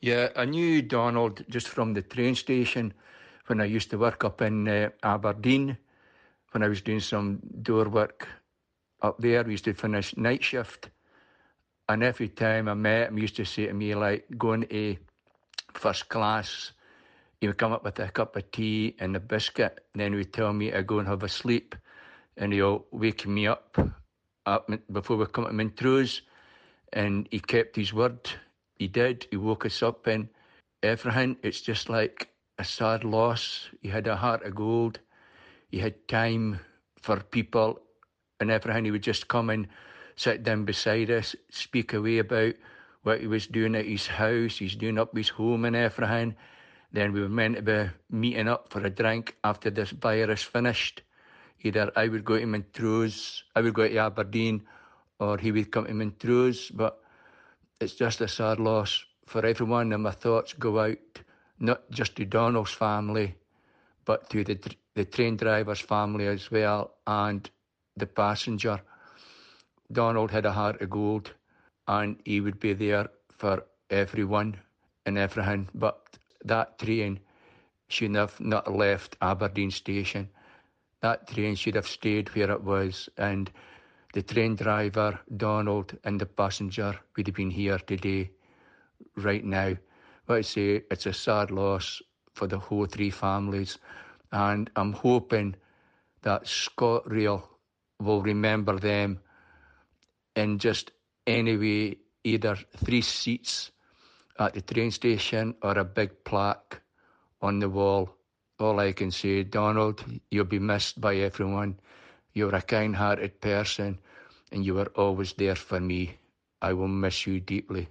Yeah, I knew Donald just from the train station when I used to work up in Aberdeen, when I was doing some door work up there. We used to finish night shift. And every time I met him, he used to say to me, like, going to first class, he would come up with a cup of tea and a biscuit, and then he would tell me to go and have a sleep, and he'll wake me up before we come to Montrose, and he kept his word. He did. He woke us up, and everything. It's just like a sad loss. He had a heart of gold. He had time for people and everything. He would just come and sit down beside us, speak away about what he was doing at his house, he's doing up his home and everything. Then we were meant to be meeting up for a drink after this virus finished. Either I would go to Montrose, I would go to Aberdeen, or he would come to Montrose. But it's just a sad loss for everyone, and my thoughts go out not just to Donald's family, but to the train driver's family as well, and the passenger. Donald had a heart of gold, and he would be there for everyone and everything. But that train should have not left Aberdeen station. That train should have stayed where it was, and the train driver, Donald, and the passenger would have been here today, right now. But I say it's a sad loss for the whole three families, and I'm hoping that ScotRail will remember them in just any way, either 3 seats at the train station or a big plaque on the wall. All I can say, Donald, you'll be missed by everyone. You're a kind-hearted person, and you were always there for me. I will miss you deeply.